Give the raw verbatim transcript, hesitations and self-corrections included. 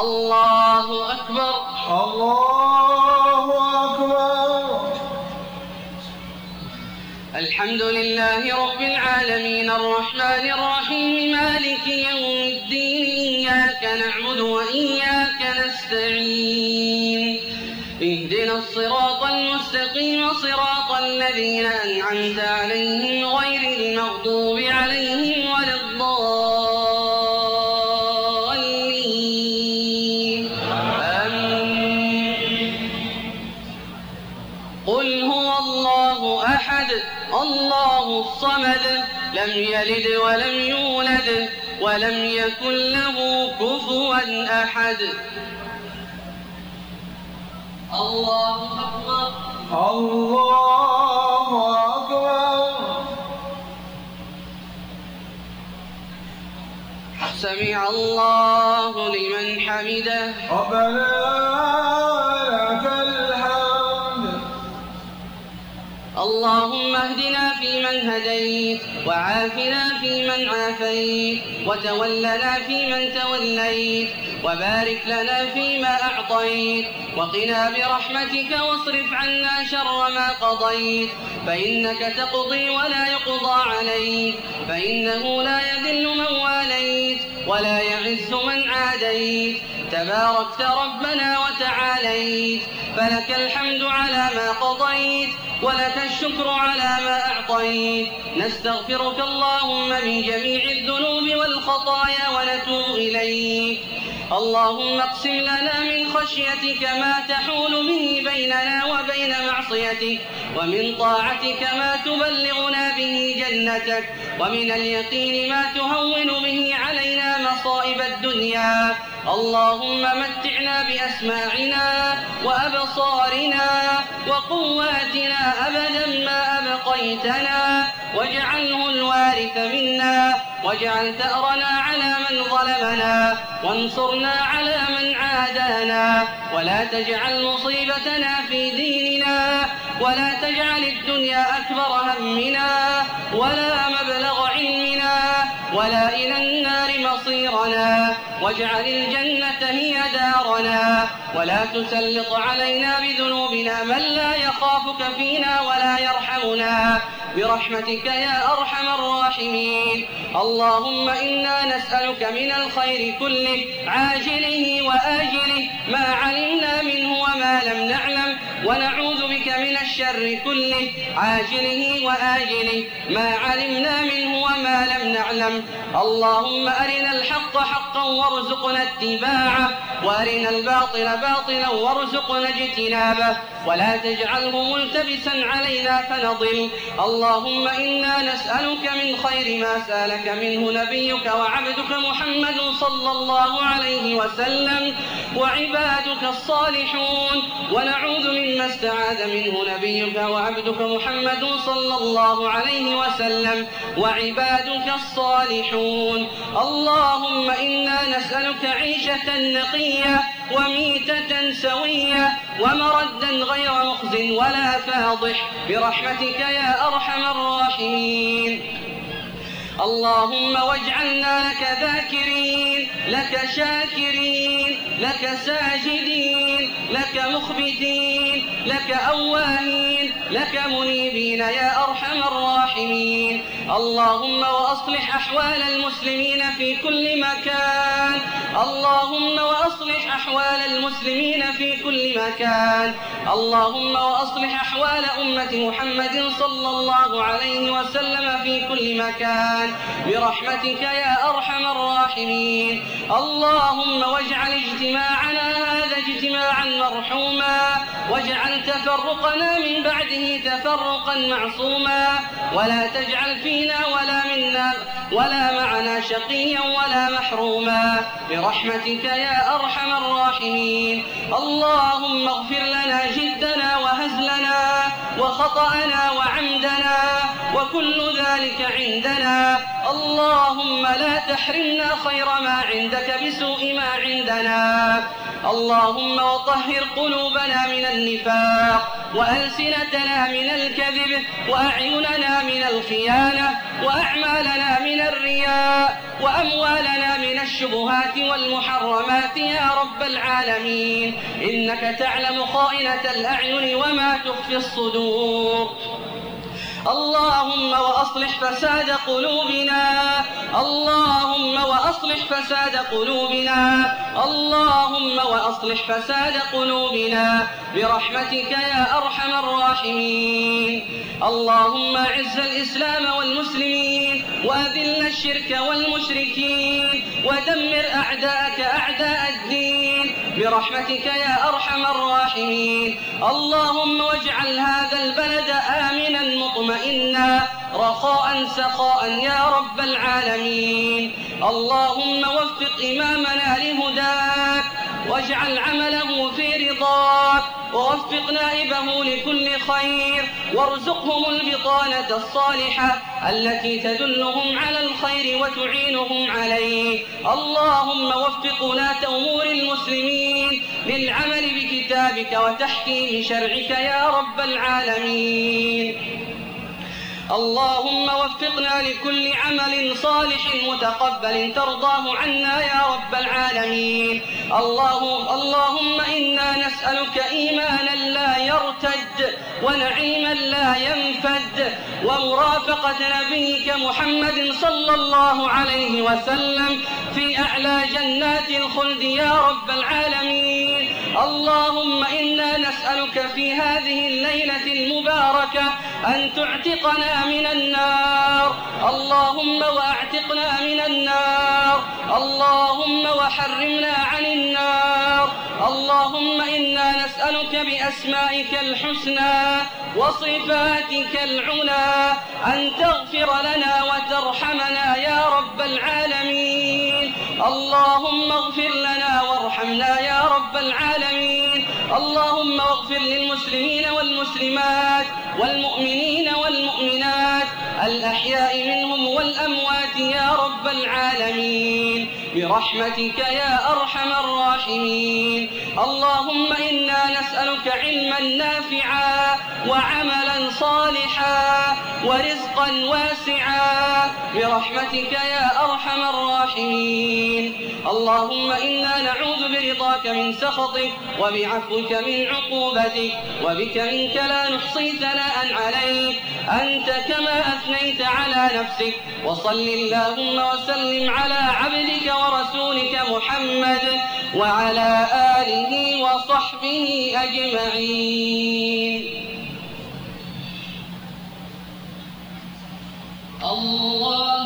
الله أكبر. الله أكبر. الحمد لله رب العالمين الرحمن الرحيم مالك يوم الدين إياك نعبد وإياك نستعين اهدنا الصراط المستقيم صراط الذين أنعمت عليهم غير المغضوب عليهم ولا الضالين آمين. قل هو الله أحد الله الصمد لم يلد ولم يولد ولم يكن له كفوا أحد. الله أكبر. الله أكبر. سمع الله لمن حمده. ربنا لك الحمد. اللهم اهدنا فيمن هديت وعافنا فيمن عافيت وتولنا فيمن توليت وبارك لنا فيما أعطيت وقنا برحمتك واصرف عنا شر ما قضيت فإنك تقضي ولا يقضى عليك فإنه لا يذل من واليت ولا يعز من عاديت تباركت ربنا وتعاليت فلك الحمد على ما قضيت ولك الشكر على ما أعطيت. نستغفرك اللهم من جميع الذنوب والخطايا ونتوب إليك. اللهم اقسم لنا من خشيتك ما تحول به بيننا وبين معصيتك ومن طاعتك ما تبلغنا به جنتك ومن اليقين ما تهون به علينا مصائب الدنيا. اللهم متعنا بأسماعنا وأبصارنا وقواتنا أبدا ما أبقيتنا واجعله الوارث منا واجعل ثأرنا على من ظلمنا وانصرنا على من عادانا ولا تجعل مصيبتنا في ديننا ولا تجعل الدنيا أكبر همنا ولا مبلغ علمنا ولا إلى النار مصيرنا واجعل الجنة هي دارنا ولا تسلط علينا بذنوبنا من لا يخافك فينا ولا يرحمنا برحمتك يا أرحم الراحمين. اللهم إنا نسألك من الخير كله عاجله وآجله ما علمنا منه وما لم نعلم ونعوذ بك من الشر كله عاجله وآجله ما علمنا منه وما لم نعلم. اللهم أرنا الحق حقا وارزقنا اتباعه وأرنا الباطل باطلا وارزقنا اجتنابه ولا تجعله ملتبسا علينا فنضل. اللهم إنا نسألك من خير ما سألك منه نبيك وعبدك محمد صلى الله عليه وسلم وعبادك الصالحون ونعوذ مما استعاذ منه نبيك وعبدك محمد صلى الله عليه وسلم وعبادك الصالحون. اللهم إنا نسألك عيشة نقية وميتة سوية ومردا غير مخز ولا فاضح برحمتك يا أرحم الراحمين. اللهم واجعلنا لك ذاكرين لك شاكرين لك ساجدين لك مخبتين لك أواهين لك منيبين يا أرحم الراحمين. اللهم وأصلح أحوال المسلمين في كل مكان. اللهم وأصلح أحوال المسلمين في كل مكان. اللهم وأصلح أحوال أمة محمد صلى الله عليه وسلم في كل مكان برحمتك يا أرحم الراحمين. اللهم واجعل اجتماعنا هذا اجتماعا مرحوما واجعل تفرقنا من بعده تفرقا معصوما ولا تجعل فينا ولا منا ولا معنا شقيا ولا محروما برحمتك يا أرحم الراحمين. اللهم اغفر لنا جدنا وهزلنا وخطأنا وعمدنا وكل ذلك عندنا. اللهم لا تحرمنا خير ما عندك بسوء ما عندنا اللهم وطهر قلوبنا من النفاق وألسنتنا من الكذب وأعيننا من الخيانة وأعمالنا من الرياء وأموالنا من الشبهات والمحرمات يا رب العالمين، إنك تعلم خائنة الأعين وما تخفي الصدور. اللهم وأصلح فساد قلوبنا اللهم وأصلح فساد قلوبنا اللهم وأصلح فساد قلوبنا برحمتك يا أرحم الراحمين. اللهم أعز الإسلام والمسلمين وأذل الشرك والمشركين ودمر أعداءك أعداء الدين برحمتك يا أرحم الراحمين. اللهم واجعل هذا البلد آمنا مطمئنا رخاء سخاء يا رب العالمين. اللهم وفق إمامنا لهداك واجعل عمله في رضاك ووفق نائبه لكل خير وارزقهم البطانة الصالحة التي تدلهم على الخير وتعينهم عليه. اللهم وفق ولاة أمور المسلمين للعمل بكتابك وتحكيم شرعك يا رب العالمين. اللهم وفقنا لكل عمل صالح متقبل ترضاه عنا يا رب العالمين. اللهم, اللهم إنا نسألك إيمانا لا يرتد ونعيما لا ينفد ومرافقة نبيك محمد صلى الله عليه وسلم في أعلى جنات الخلد يا رب العالمين. اللهم إنا نسألك في هذه الليلة المباركة أن تعتقنا من النار. اللهم وأعتقنا من النار اللهم وحرمنا عن النار. اللهم إنا نسألك بأسمائك الحسنى وصفاتك العلى أن تغفر لنا وترحمنا يا رب العالمين. اللهم اغفر لنا وارحمنا يا رب العالمين. اللهم اغفر للمسلمين والمسلمات والمؤمنين والمؤمنات الأحياء منهم والأموات يا رب العالمين برحمتك يا أرحم الراحمين. اللهم إنا نسألك علما نافعا وعملا صالحا ورزقا واسعا برحمتك يا أرحم الراحمين. اللهم إنا نعوذ برضاك من سخطك وبعفوك من عقوبتك وبك منك لا نحصي ثناء عليك أنت كما أثنيت على نفسك. وصل اللهم وسلم على عبدك ورسولك محمد وعلى آله وصحبه أجمعين. الله